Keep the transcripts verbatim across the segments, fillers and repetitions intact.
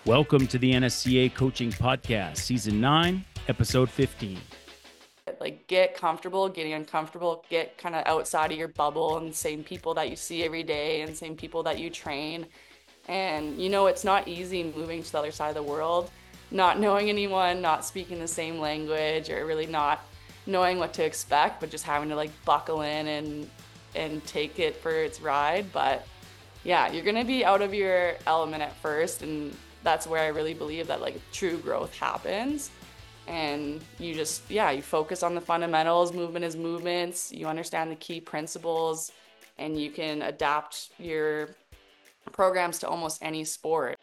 Welcome to the N S C A Coaching Podcast, Season nine, Episode fifteen. Like, get comfortable getting uncomfortable, get kind of outside of your bubble and same people that you see every day and same people that you train. And you know, it's not easy moving to the other side of the world, not knowing anyone, not speaking the same language, or really not knowing what to expect, but just having to like buckle in and and take it for its ride. But yeah, you're gonna be out of your element at first, and that's where I really believe that like true growth happens. And you just, yeah, you focus on the fundamentals. Movement is movements. You understand the key principles, and you can adapt your programs to almost any sport.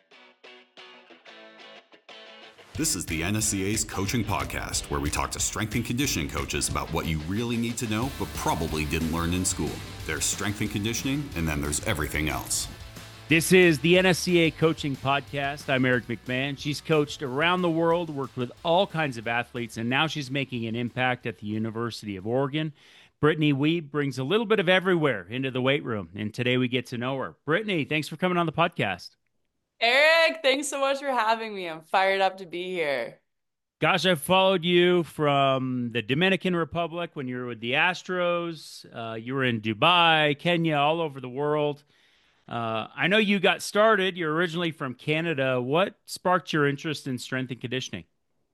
This is the N S C A's Coaching Podcast, where we talk to strength and conditioning coaches about what you really need to know but probably didn't learn in school. There's strength and conditioning, and then there's everything else. This is the N S C A Coaching Podcast. I'm Eric McMahon. She's coached around the world, worked with all kinds of athletes, and now she's making an impact at the University of Oregon. Brittany Wiebe brings a little bit of everywhere into the weight room, and today we get to know her. Brittany, thanks for coming on the podcast. Eric, thanks so much for having me. I'm fired up to be here. Gosh, I've followed you from the Dominican Republic when you were with the Astros. Uh, you were in Dubai, Kenya, all over the world. Uh, I know you got started. You're originally from Canada. What sparked your interest in strength and conditioning?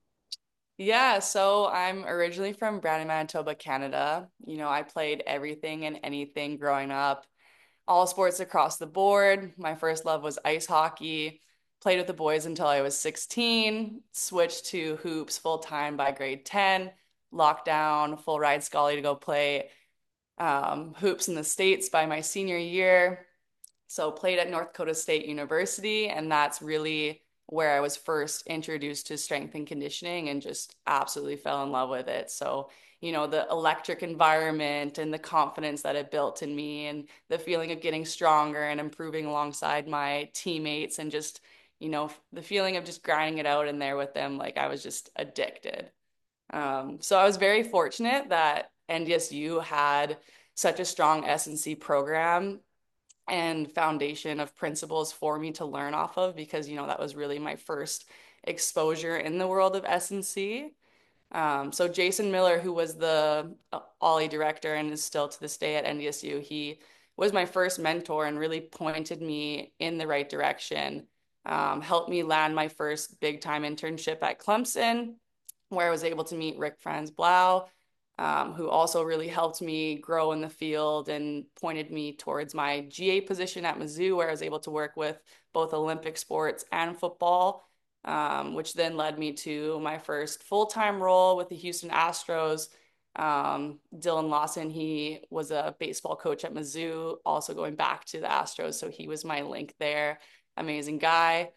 Yeah, so I'm originally from Brandon, Manitoba, Canada. You know, I played everything and anything growing up, all sports across the board. My first love was ice hockey. Played with the boys until I was sixteen, switched to hoops full time by grade ten, locked down, full ride Scully to go play um, hoops in the States by my senior year. So played at North Dakota State University, and that's really where I was first introduced to strength and conditioning and just absolutely fell in love with it. So, you know, the electric environment and the confidence that it built in me and the feeling of getting stronger and improving alongside my teammates and just, you know, the feeling of just grinding it out in there with them, like I was just addicted. Um, so I was very fortunate that N D S U had such a strong S and C program and foundation of principles for me to learn off of because, you know, that was really my first exposure in the world of S and C. Um, so Jason Miller, who was the uh, Ollie director and is still to this day at N D S U, he was my first mentor and really pointed me in the right direction. Um, helped me land my first big time internship at Clemson, where I was able to meet Rick Franz Blau, um, who also really helped me grow in the field and pointed me towards my G A position at Mizzou, where I was able to work with both Olympic sports and football, um, which then led me to my first full-time role with the Houston Astros. Um, Dylan Lawson, he was a baseball coach at Mizzou, also going back to the Astros, so he was my link there. Amazing guy.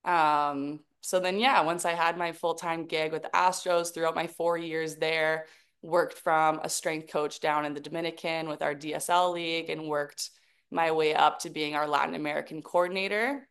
Um, so then, yeah, once I had my full-time gig with the Astros throughout my four years there, worked from a strength coach down in the Dominican with our D S L league and worked my way up to being our Latin American coordinator.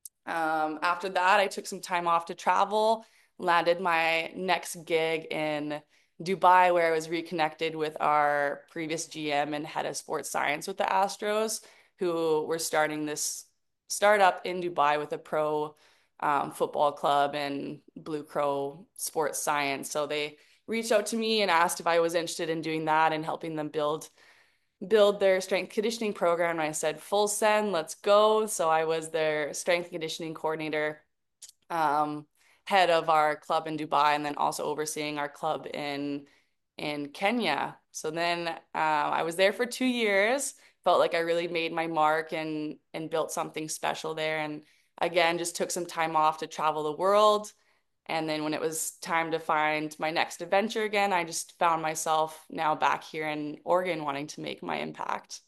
Um, after that, I took some time off to travel, landed my next gig in Dubai, where I was reconnected with our previous G M and head of sports science with the Astros, who were starting this startup in Dubai with a pro um, football club and Blue Crow sports science. So they reached out to me and asked if I was interested in doing that and helping them build build their strength conditioning program. And I said, full send, let's go. So I was their strength conditioning coordinator, um, head of our club in Dubai, and then also overseeing our club in in Kenya. So then uh, I was there for two years. Felt like I really made my mark and and built something special there. And again, just took some time off to travel the world. And then when it was time to find my next adventure again, I just found myself now back here in Oregon wanting to make my impact.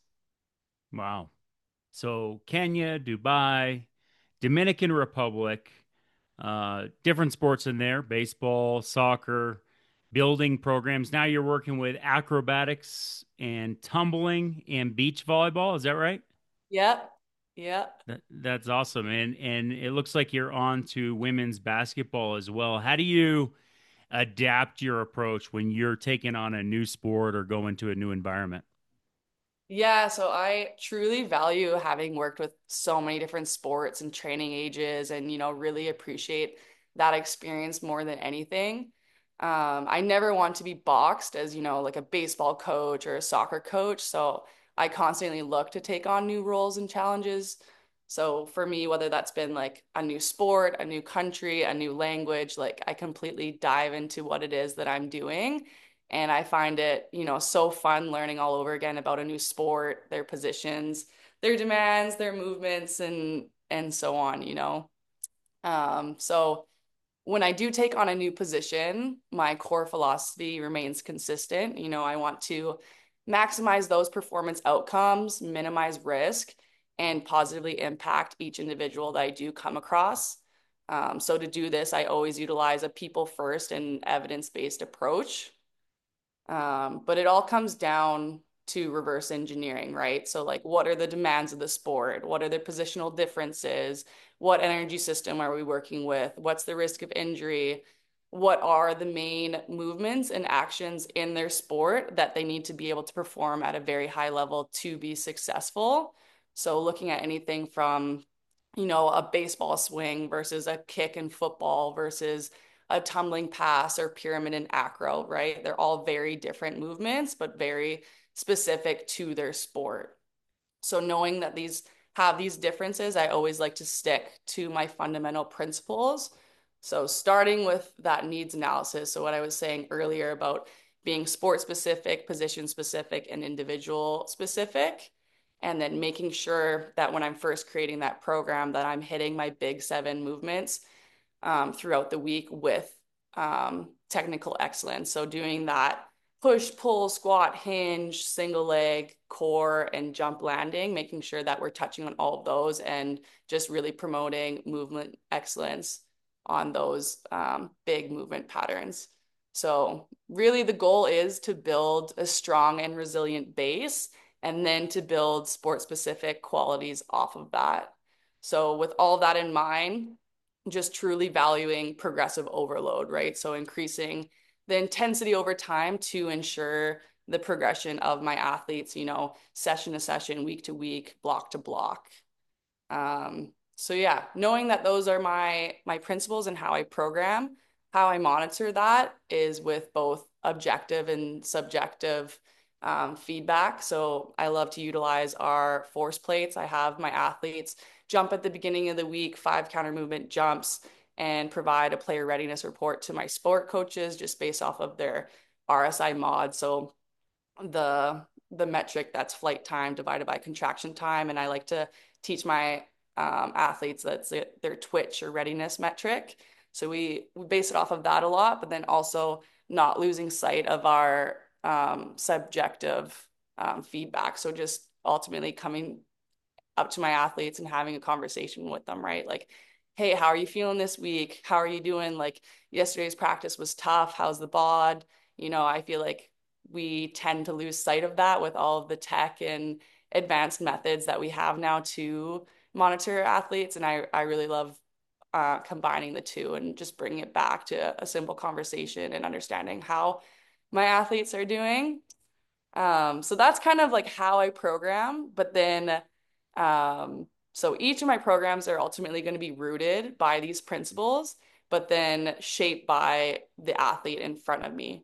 Wow. So Kenya, Dubai, Dominican Republic, uh, different sports in there, baseball, soccer, building programs. Now you're working with acrobatics and tumbling and beach volleyball. Is that right? Yep. Yep. That, that's awesome. And and it looks like you're on to women's basketball as well. How do you adapt your approach when you're taking on a new sport or going to a new environment? Yeah, so I truly value having worked with so many different sports and training ages and, you know, really appreciate that experience more than anything. Um, I never want to be boxed as, you know, like a baseball coach or a soccer coach. So I constantly look to take on new roles and challenges. So for me, whether that's been like a new sport, a new country, a new language, like I completely dive into what it is that I'm doing. And I find it, you know, so fun learning all over again about a new sport, their positions, their demands, their movements, and and so on, you know. Um, so when I do take on a new position, my core philosophy remains consistent. You know, I want to maximize those performance outcomes, minimize risk, and positively impact each individual that I do come across. Um, so to do this, I always utilize a people first and evidence-based approach. Um, but it all comes down to reverse engineering, right? So, like, what are the demands of the sport? What are the positional differences? What energy system are we working with? What's the risk of injury? What are the main movements and actions in their sport that they need to be able to perform at a very high level to be successful? So, looking at anything from, you know, a baseball swing versus a kick in football versus a tumbling pass or pyramid and acro, right? They're all very different movements, but very specific to their sport. So knowing that these have these differences, I always like to stick to my fundamental principles. So starting with that needs analysis. So what I was saying earlier about being sport specific, position specific, and individual specific. And then making sure that when I'm first creating that program that I'm hitting my big seven movements um, throughout the week with um, technical excellence. So doing that push, pull, squat, hinge, single leg, core, and jump landing, making sure that we're touching on all of those and just really promoting movement excellence on those um, big movement patterns. So really the goal is to build a strong and resilient base and then to build sport specific qualities off of that. So with all that in mind, just truly valuing progressive overload, right? So increasing the intensity over time to ensure the progression of my athletes, you know, session to session, week to week, block to block. Um, so yeah, knowing that those are my my principles and how I program, how I monitor that is with both objective and subjective um, feedback. So I love to utilize our force plates. I have my athletes jump at the beginning of the week, five counter movement jumps, and provide a player readiness report to my sport coaches just based off of their R S I mod. So the the metric that's flight time divided by contraction time. And I like to teach my um, athletes that's their twitch or readiness metric. So we, we base it off of that a lot, but then also not losing sight of our um, subjective um, feedback. So just ultimately coming up to my athletes and having a conversation with them, right? Like, hey, how are you feeling this week? How are you doing? Like yesterday's practice was tough. How's the bod? You know, I feel like we tend to lose sight of that with all of the tech and advanced methods that we have now to monitor athletes. And I, I really love uh, combining the two and just bringing it back to a simple conversation and understanding how my athletes are doing. Um, so that's kind of like how I program, but then um, so each of my programs are ultimately going to be rooted by these principles, but then shaped by the athlete in front of me.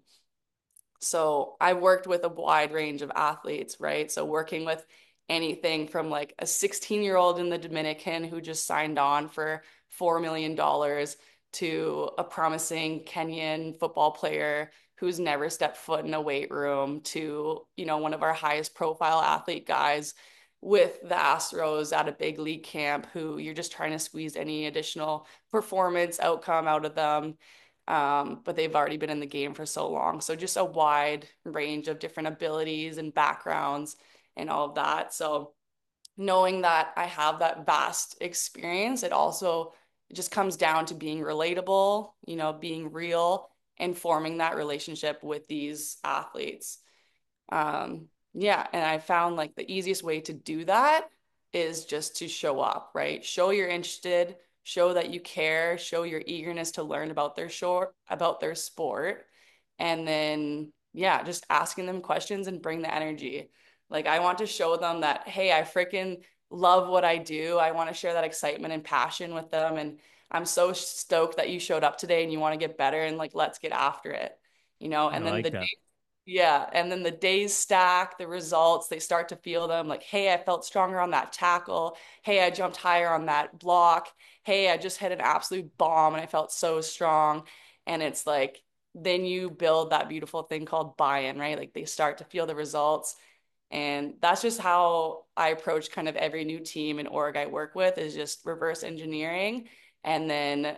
So I've worked with a wide range of athletes, right? So working with anything from like a sixteen year old in the Dominican who just signed on for four million dollars to a promising Kenyan football player who's never stepped foot in a weight room to, you know, one of our highest profile athlete guys with the Astros at a big league camp who you're just trying to squeeze any additional performance outcome out of them. Um, but they've already been in the game for so long. So just a wide range of different abilities and backgrounds and all of that. So knowing that I have that vast experience, it also it just comes down to being relatable, you know, being real and forming that relationship with these athletes. Um, yeah, and I found like the easiest way to do that is just to show up, right? Show you're interested, show that you care, show your eagerness to learn about their short about their sport, and then yeah, just asking them questions and bring the energy. Like I want to show them that, hey, I freaking love what I do. I want to share that excitement and passion with them. And I'm so stoked that you showed up today and you want to get better and like, let's get after it, you know? I And then like the that. day, yeah. And then the days stack, the results, they start to feel them like, hey, I felt stronger on that tackle. Hey, I jumped higher on that block. Hey, I just hit an absolute bomb and I felt so strong. And it's like, then you build that beautiful thing called buy-in, right? Like they start to feel the results. And that's just how I approach kind of every new team and org I work with is just reverse engineering and then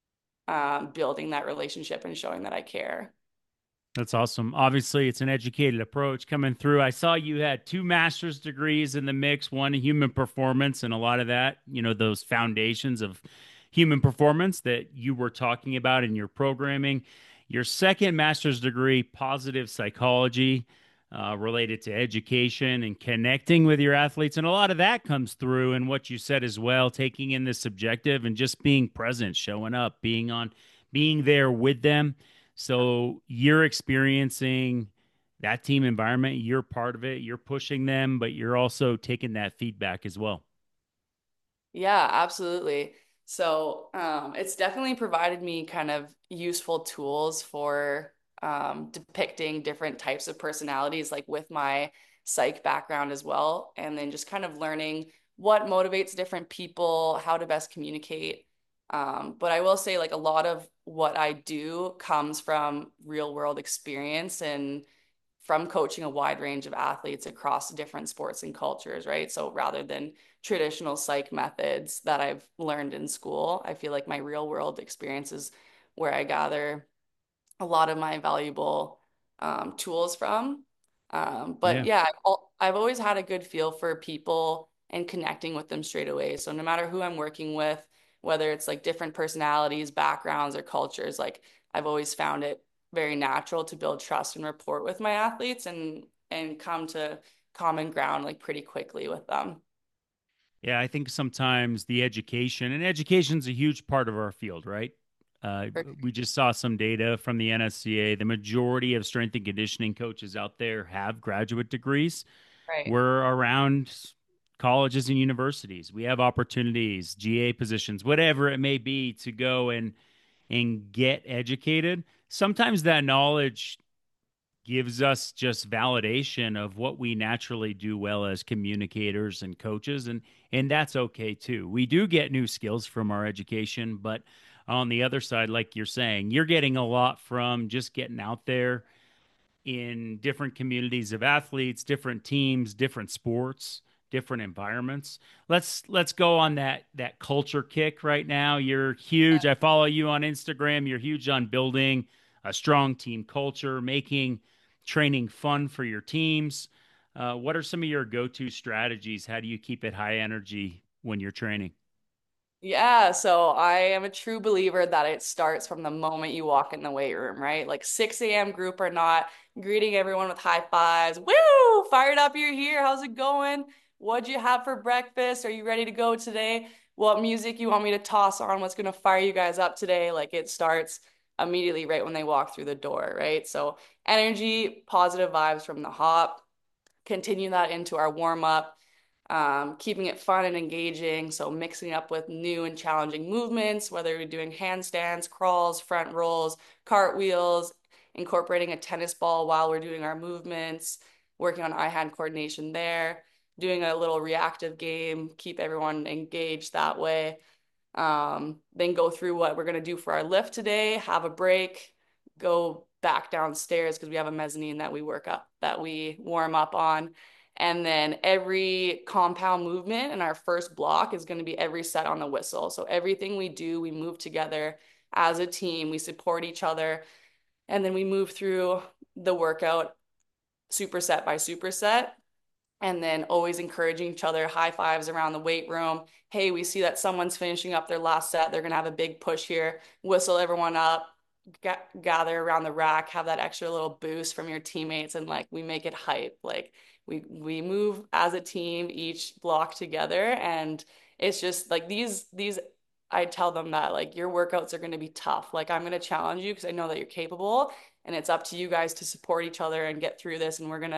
um, building that relationship and showing that I care. That's awesome. Obviously, it's an educated approach coming through. I saw you had two master's degrees in the mix, one in human performance, and a lot of that, you know, those foundations of human performance that you were talking about in your programming. Your second master's degree, positive psychology, uh, related to education and connecting with your athletes. And a lot of that comes through in what you said as well, taking in the subjective and just being present, showing up, being on, being there with them. So you're experiencing that team environment, you're part of it, you're pushing them, but you're also taking that feedback as well. Yeah, absolutely. So um, it's definitely provided me kind of useful tools for um, depicting different types of personalities, like with my psych background as well. And then just kind of learning what motivates different people, how to best communicate. Um, but I will say, like, a lot of what I do comes from real world experience and from coaching a wide range of athletes across different sports and cultures, right? So rather than traditional psych methods that I've learned in school, I feel like my real world experience is where I gather a lot of my valuable um, tools from. Um, but Yeah. yeah, I've, al- I've always had a good feel for people and connecting with them straight away. So no matter who I'm working with, whether it's like different personalities, backgrounds, or cultures, like I've always found it very natural to build trust and rapport with my athletes and and come to common ground like pretty quickly with them. Yeah, I think sometimes the education, and education's a huge part of our field, right? Uh, For- we just saw some data from the N S C A. The majority of strength and conditioning coaches out there have graduate degrees. Right. We're around colleges and universities. We have opportunities, G A positions, whatever it may be, to go and and get educated. Sometimes that knowledge gives us just validation of what we naturally do well as communicators and coaches, and and that's okay too. We do get new skills from our education, but on the other side, like you're saying, you're getting a lot from just getting out there in different communities of athletes, different teams, different sports, different environments. Let's let's go on that that culture kick right now. You're huge. I follow you on Instagram. You're huge on building a strong team culture, making training fun for your teams. Uh, what are some of your go-to strategies? How do you keep it high energy when you're training? Yeah, so I am a true believer that it starts from the moment you walk in the weight room, right? Like six a m group or not, greeting everyone with high fives. Woo! Fired up, you're here. How's it going? What'd you have for breakfast? Are you ready to go today? What music you want me to toss on? What's gonna fire you guys up today? Like it starts immediately right when they walk through the door, right? So energy, positive vibes from the hop. Continue that into our warm up, um, keeping it fun and engaging. So mixing up with new and challenging movements, whether you're doing handstands, crawls, front rolls, cartwheels, incorporating a tennis ball while we're doing our movements, working on eye-hand coordination there, doing a little reactive game, keep everyone engaged that way. Um, then go through what we're going to do for our lift today, have a break, go back downstairs because we have a mezzanine that we work up, that we warm up on. And then every compound movement in our first block is going to be every set on the whistle. So everything we do, we move together as a team, we support each other, and then we move through the workout superset by superset and then always encouraging each other, high fives around the weight room. Hey, we see that someone's finishing up their last set. They're going to have a big push here. Whistle everyone up, ga- gather around the rack, have that extra little boost from your teammates, and like we make it hype. Like we we move as a team, each block together, and it's just like these these. I tell them that like your workouts are going to be tough. Like I'm going to challenge you because I know that you're capable, and it's up to you guys to support each other and get through this. And we're gonna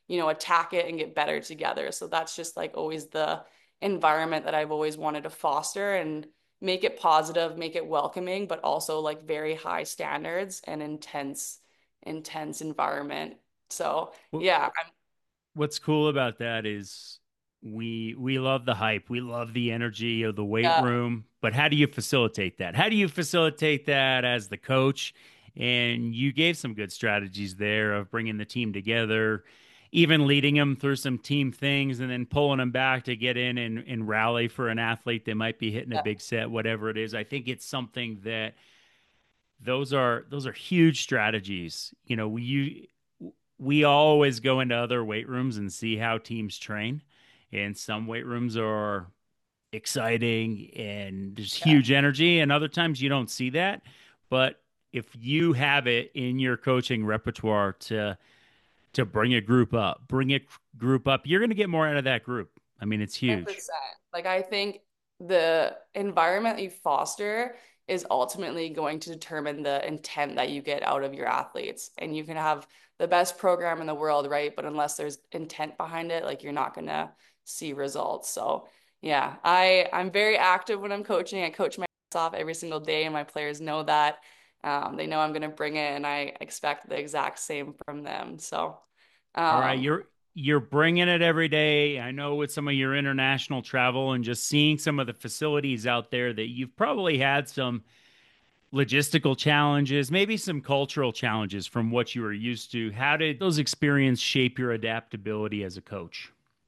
you know, attack it and get better together. So that's just like always the environment that I've always wanted to foster and make it positive, make it welcoming, but also like very high standards and intense, intense environment. So Well, yeah, I'm, what's cool about that is we we love the hype, we love the energy of the weight yeah, room, but how do you facilitate that? How do you facilitate that as the coach? And you gave some good strategies there of bringing the team together, even leading them through some team things, and then pulling them back to get in and, and rally for an athlete that might be hitting a yeah, big set, whatever it is. I think it's something that those are those are huge strategies. You know, we we always go into other weight rooms and see how teams train, and some weight rooms are exciting and there's yeah. huge energy, and other times you don't see that. But if you have it in your coaching repertoire to to bring a group up, bring a group up, you're going to get more out of that group. I mean, it's huge. one hundred percent. Like I think the environment that you foster is ultimately going to determine the intent that you get out of your athletes. And you can have the best program in the world, right? But unless there's intent behind it, like you're not gonna see results. So yeah, I I'm very active when I'm coaching. I coach my ass off every single day, and my players know that. Um, they know I'm gonna bring it, and I expect the exact same from them. So All right, um, you're you're bringing it every day. I know with some of your international travel and just seeing some of the facilities out there that you've probably had some logistical challenges, maybe some cultural challenges from what you were used to. How did those experiences shape your adaptability as a coach?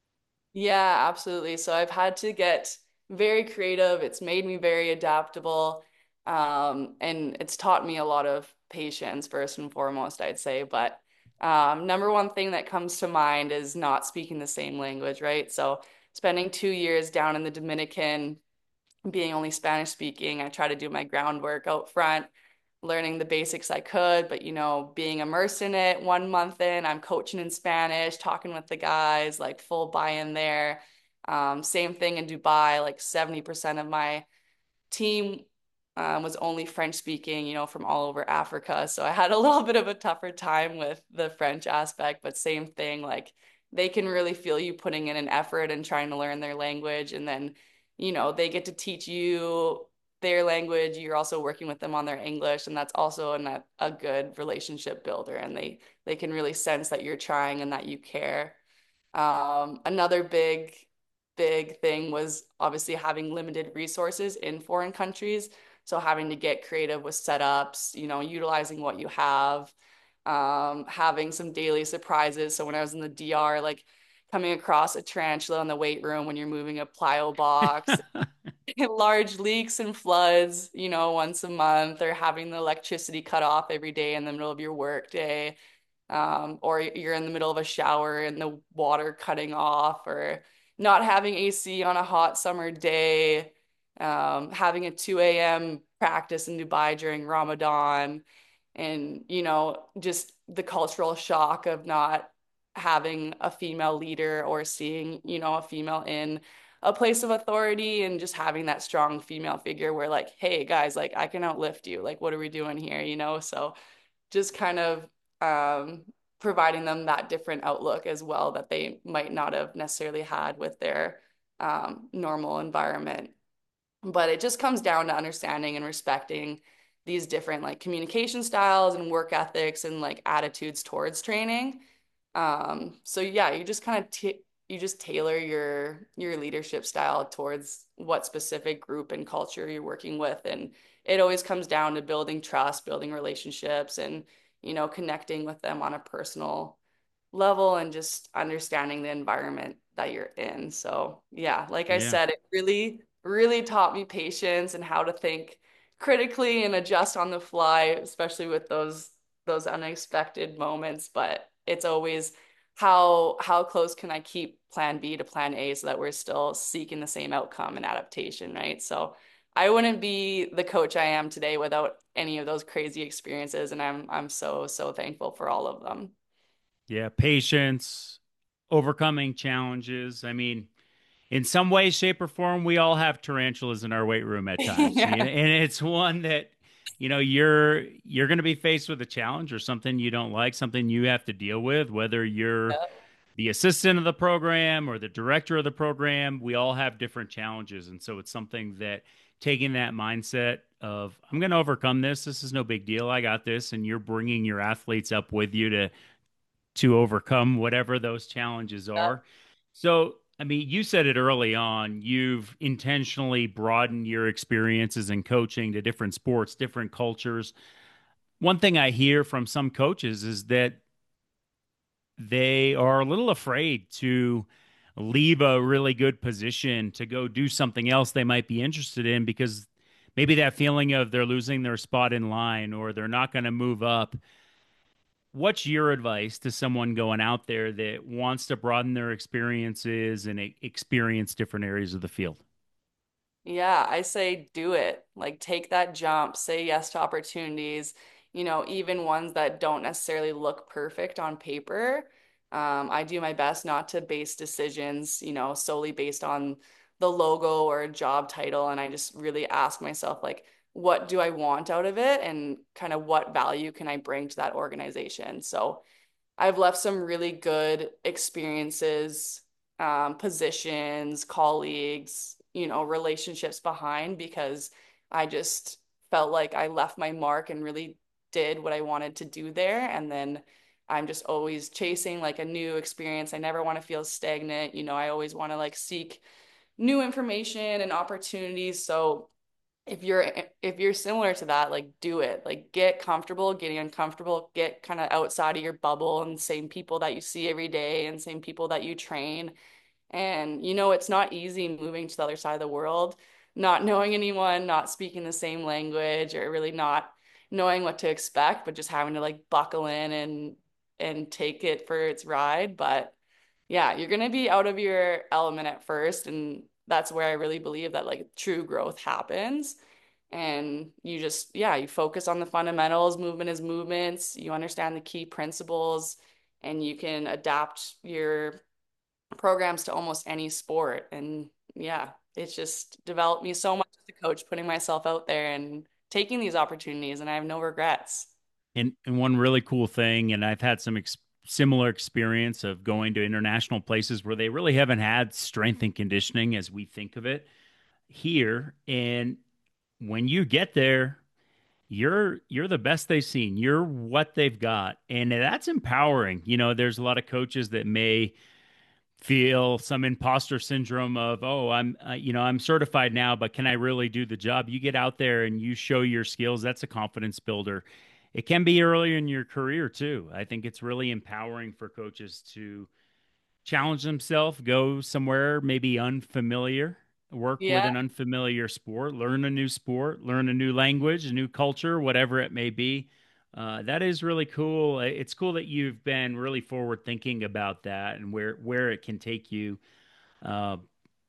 Yeah, absolutely. So I've had to get very creative. It's made me very adaptable. Um, and it's taught me a lot of patience, first and foremost, I'd say. But um, number one thing that comes to mind is not speaking the same language, right? So spending two years down in the Dominican, being only Spanish speaking, I try to do my groundwork out front, learning the basics I could, but you know, being immersed in it one month in, I'm coaching in Spanish, talking with the guys, like full buy-in there. Um, same thing in Dubai, like seventy percent of my team um, was only French speaking, you know, from all over Africa. So I had a little bit of a tougher time with the French aspect, but same thing, like they can really feel you putting in an effort and trying to learn their language. And then, you know, they get to teach you their language. You're also working with them on their English, and that's also an, a good relationship builder. And they they can really sense that you're trying and that you care. Um, another big, big thing was obviously having limited resources in foreign countries. So having to get creative with setups, you know, utilizing what you have, um, having some daily surprises. So when I was in the D R, like coming across a tarantula in the weight room when you're moving a plyo box, large leaks and floods, you know, once a month, or having the electricity cut off every day in the middle of your work day, um, or you're in the middle of a shower and the water cutting off, or not having A C on a hot summer day, um, having a two a m practice in Dubai during Ramadan, and, you know, just the cultural shock of not having a female leader or seeing, you know, a female in a place of authority, and just having that strong female figure where like, hey guys, like I can outlift you. Like, what are we doing here? You know, so just kind of um, providing them that different outlook as well that they might not have necessarily had with their um, normal environment. But it just comes down to understanding and respecting these different like communication styles and work ethics and like attitudes towards training. Um, so yeah, you just kind of t you just tailor your your leadership style towards what specific group and culture you're working with, and it always comes down to building trust, building relationships, and you know, connecting with them on a personal level and just understanding the environment that you're in. So, yeah, like I Yeah. said, it really, really taught me patience and how to think critically and adjust on the fly, especially with those those unexpected moments. But it's always how how close can I keep plan B to plan A so that we're still seeking the same outcome and adaptation, right? So I wouldn't be the coach I am today without any of those crazy experiences, and I'm I'm so, so thankful for all of them. Yeah, patience, overcoming challenges. I mean, in some way, shape, or form, we all have tarantulas in our weight room at times. And Yeah. and it's one that, you know, you're you're going to be faced with a challenge or something you don't like, something you have to deal with, whether you're the assistant of the program or the director of the program. We all have different challenges. And so it's something that taking that mindset of, I'm going to overcome this. This is no big deal. I got this. And you're bringing your athletes up with you to, to overcome whatever those challenges are. So, I mean, you said it early on, you've intentionally broadened your experiences in coaching to different sports, different cultures. One thing I hear from some coaches is that they are a little afraid to leave a really good position to go do something else they might be interested in because maybe that feeling of they're losing their spot in line or they're not going to move up. What's your advice to someone going out there that wants to broaden their experiences and e- experience different areas of the field? Yeah, I say do it. Like take that jump, say yes to opportunities, you know, even ones that don't necessarily look perfect on paper. Um, I do my best not to base decisions, you know, solely based on the logo or a job title. And I just really ask myself, like, what do I want out of it? And kind of what value can I bring to that organization? So I've left some really good experiences, um, positions, colleagues, you know, relationships behind because I just felt like I left my mark and really did what I wanted to do there. And then I'm just always chasing like a new experience. I never want to feel stagnant. You know, I always want to like seek new information and opportunities. So if you're if you're similar to that, like do it. Like get comfortable getting uncomfortable, get kind of outside of your bubble and same people that you see every day and same people that you train. And you know, it's not easy moving to the other side of the world, not knowing anyone, not speaking the same language, or really not knowing what to expect, but just having to like buckle in and and take it for its ride. But yeah, you're gonna be out of your element at first, and that's where I really believe that like true growth happens. And you just, yeah, you focus on the fundamentals. Movement is movements. You understand the key principles, and you can adapt your programs to almost any sport. And yeah, it's just developed me so much as a coach, putting myself out there and taking these opportunities, and I have no regrets. And, and one really cool thing, and I've had some ex- similar experience of going to international places where they really haven't had strength and conditioning as we think of it here. And when you get there, you're you're the best they've seen. You're what they've got, and that's empowering. You know, there's a lot of coaches that may feel some imposter syndrome of, oh, I'm uh, you know, I'm certified now, but can I really do the job? You get out there and you show your skills. That's a confidence builder. It can be early in your career too. I think it's really empowering for coaches to challenge themselves, go somewhere maybe unfamiliar, work with Yeah. an unfamiliar sport, learn a new sport, learn a new language, a new culture, whatever it may be. Uh, that is really cool. It's cool that you've been really forward thinking about that and where where it can take you. Uh,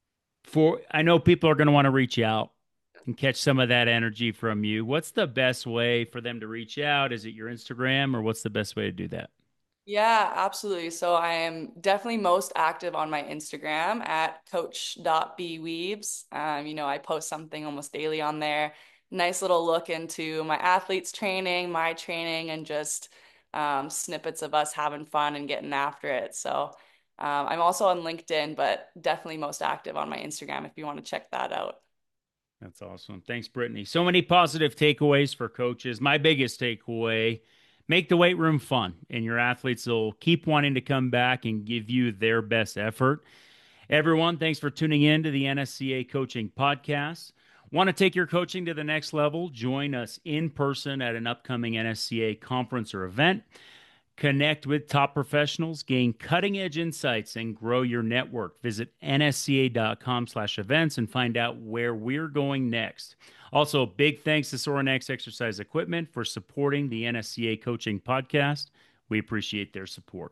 for I know people are going to want to reach out and catch some of that energy from you. What's the best way for them to reach out? Is it your Instagram, or what's the best way to do that? Yeah, absolutely. So I am definitely most active on my Instagram at coach dot b weaves. Um, you know, I post something almost daily on there. Nice little look into my athletes training, my training, and just um, snippets of us having fun and getting after it. So um, I'm also on LinkedIn, but definitely most active on my Instagram if you want to check that out. That's awesome. Thanks, Brittany. So many positive takeaways for coaches. My biggest takeaway: make the weight room fun, and your athletes will keep wanting to come back and give you their best effort. Everyone, thanks for tuning in to the N S C A Coaching Podcast. Want to take your coaching to the next level? Join us in person at an upcoming N S C A conference or event. Connect with top professionals, gain cutting-edge insights, and grow your network. Visit N S C A dot com slash events and find out where we're going next. Also, big thanks to Sorinex Exercise Equipment for supporting the N S C A Coaching Podcast. We appreciate their support.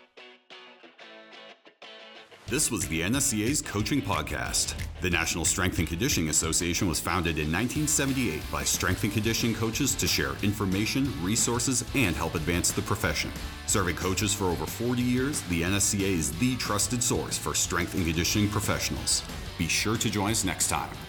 This was the N S C A's Coaching Podcast. The National Strength and Conditioning Association was founded in nineteen seventy-eight by strength and conditioning coaches to share information, resources, and help advance the profession. Serving coaches for over forty years, the N S C A is the trusted source for strength and conditioning professionals. Be sure to join us next time.